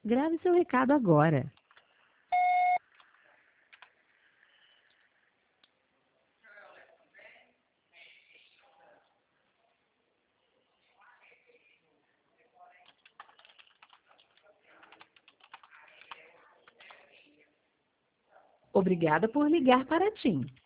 Grave seu recado agora. Obrigada por ligar para a TIM.